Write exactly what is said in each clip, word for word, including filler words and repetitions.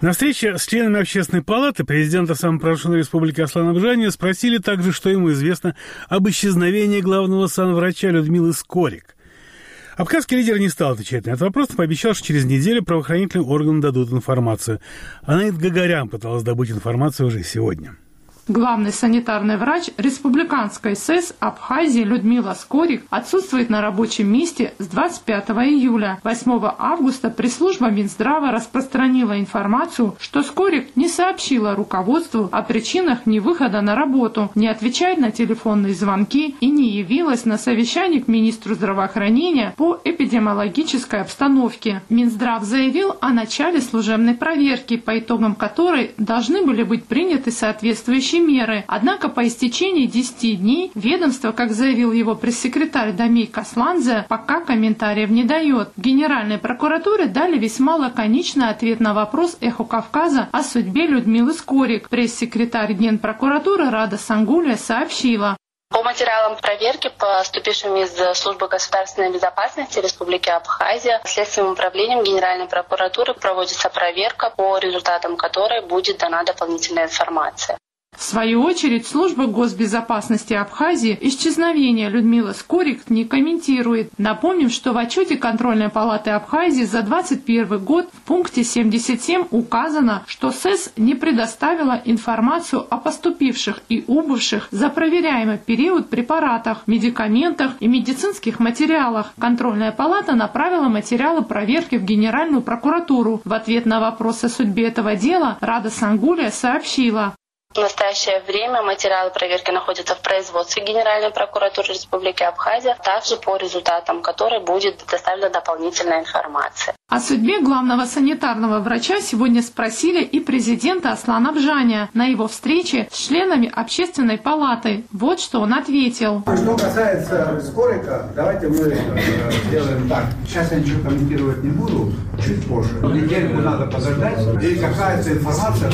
На встрече с членами Общественной палаты президента самопровозглашенной республики Аслана Абжани спросили также, что ему известно об исчезновении главного санврача Людмилы Скорик. Абхазский лидер не стал отвечать на этот вопрос, но пообещал, что через неделю правоохранительным органам дадут информацию. Анаит Гагарян пыталась добыть информацию уже сегодня. Главный санитарный врач Республиканской СЭС Абхазии Людмила Скорик отсутствует на рабочем месте с двадцать пятого июля. восьмого августа пресс-служба Минздрава распространила информацию, что Скорик не сообщила руководству о причинах невыхода на работу, не отвечает на телефонные звонки и не явилась на совещание к министру здравоохранения по эпидемиологической обстановке. Минздрав заявил о начале служебной проверки, по итогам которой должны были быть приняты соответствующие меры. Однако по истечении десяти дней ведомство, как заявил его пресс-секретарь Дамей Касланзе, пока комментариев не дает. В Генеральной прокуратуре дали весьма лаконичный ответ на вопрос «Эхо Кавказа» о судьбе Людмилы Скорик. Пресс-секретарь Генпрокуратуры Рада Сангулия сообщила: по материалам проверки, поступившим из Службы государственной безопасности Республики Абхазия, Следственным управлением Генеральной прокуратуры проводится проверка, по результатам которой будет дана дополнительная информация. В свою очередь, служба госбезопасности Абхазии исчезновение Людмилы Скорик не комментирует. Напомним, что в отчете Контрольной палаты Абхазии за двадцать первый год в пункте семьдесят семь указано, что СЭС не предоставила информацию о поступивших и убывших за проверяемый период препаратах, медикаментах и медицинских материалах. Контрольная палата направила материалы проверки в Генеральную прокуратуру. В ответ на вопрос о судьбе этого дела Рада Сангулия сообщила: в настоящее время материалы проверки находятся в производстве Генеральной прокуратуры Республики Абхазия, также по результатам которой будет предоставлена дополнительная информация. О судьбе главного санитарного врача сегодня спросили и президента Аслана Абжани на его встрече с членами Общественной палаты. Вот что он ответил. Что касается Скорика, давайте мы сделаем так. Сейчас я ничего комментировать не буду, чуть позже. Недельку надо подождать, и какая-то информация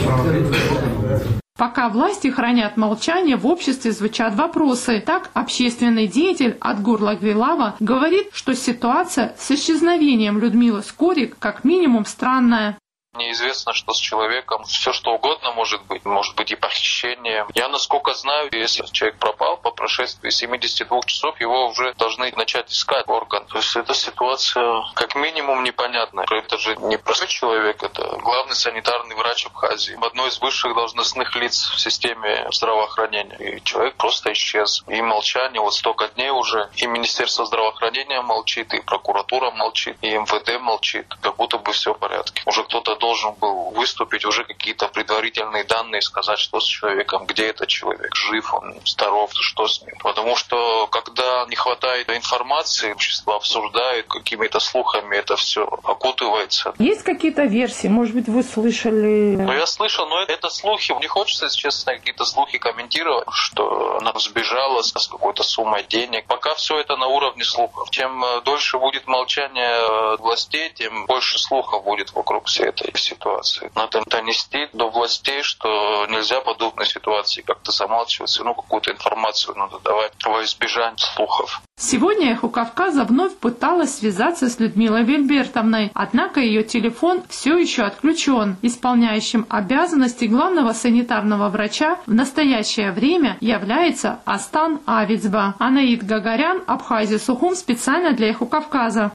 про... Пока власти хранят молчание, в обществе звучат вопросы. Так, общественный деятель Адгур Лагвилава говорит, что ситуация с исчезновением Людмилы Скорик как минимум странная. Неизвестно, что с человеком. Все что угодно может быть. Может быть и похищение. Я, насколько знаю, если человек пропал по прошествии семидесяти двух часов, его уже должны начать искать орган. То есть эта ситуация как минимум непонятная. Это же не простой человек, это главный санитарный врач Абхазии. Одно из высших должностных лиц в системе здравоохранения. И человек просто исчез. И молчание вот столько дней уже. И Министерство здравоохранения молчит, и прокуратура молчит, и эм вэ дэ молчит. Как будто бы все в порядке. Уже кто-то должен был выступить, уже какие-то предварительные данные сказать, что с человеком, где этот человек, жив он, здоров, что с ним. Потому что, когда не хватает информации, общество обсуждает какими-то слухами, это все окутывается. Есть какие-то версии? Может быть, вы слышали? Ну, я слышал, но это слухи. Не хочется, если честно, какие-то слухи комментировать, что она сбежала с какой-то суммой денег. Пока все это на уровне слухов. Чем дольше будет молчание властей, тем больше слухов будет вокруг всей этой ситуации. Надо донести до властей, что нельзя подобной ситуации как-то замалчивать, ну какую-то информацию надо давать во избежание слухов. Сегодня «Эхо Кавказа» вновь пыталась связаться с Людмилой Вильбертовной, однако ее телефон все еще отключен. Исполняющим обязанности главного санитарного врача в настоящее время является Астан Авицба. Анаит Гагарян, Абхазия, Сухум, специально для «Эхо Кавказа».